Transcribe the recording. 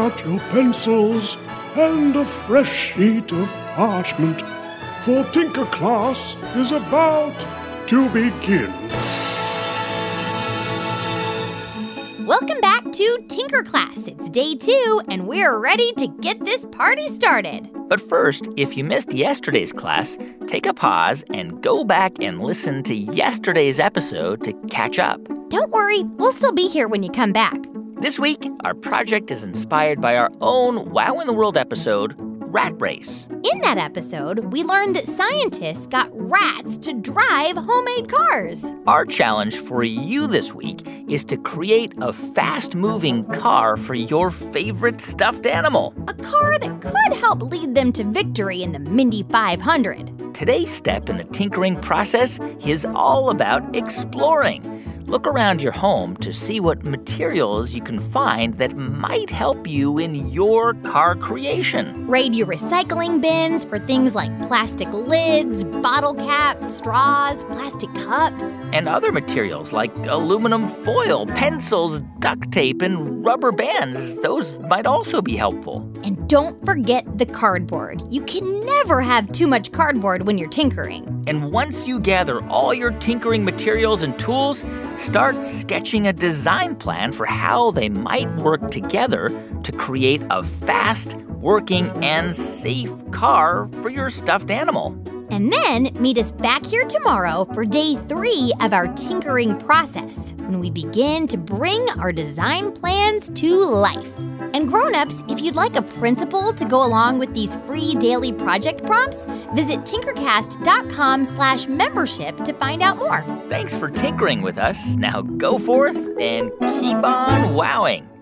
out your pencils and a fresh sheet of parchment, for Tinker Class is about to begin. Welcome back to Tinker Class. It's day 2, and we're ready to get this party started. But first, if you missed yesterday's class, take a pause and go back and listen to yesterday's episode to catch up. Don't worry, we'll still be here when you come back. This week, our project is inspired by our own Wow in the World episode, Rat Race. In that episode, we learned that scientists got rats to drive homemade cars. Our challenge for you this week is to create a fast-moving car for your favorite stuffed animal. A car that could help lead them to victory in the Mindy 500. Today's step in the tinkering process is all about exploring. Look around your home to see what materials you can find that might help you in your car creation. Raid your recycling bins for things like plastic lids, bottle caps, straws, plastic cups. And other materials like aluminum foil, pencils, duct tape, and rubber bands. Those might also be helpful. And don't forget the cardboard. You can never have too much cardboard when you're tinkering. And once you gather all your tinkering materials and tools, start sketching a design plan for how they might work together to create a fast, working, and safe car for your stuffed animal. And then meet us back here tomorrow for day 3 of our tinkering process, when we begin to bring our design plans to life. And grown-ups, if you'd like a principal to go along with these free daily project prompts, visit tinkercast.com/membership to find out more. Thanks for tinkering with us. Now go forth and keep on wowing.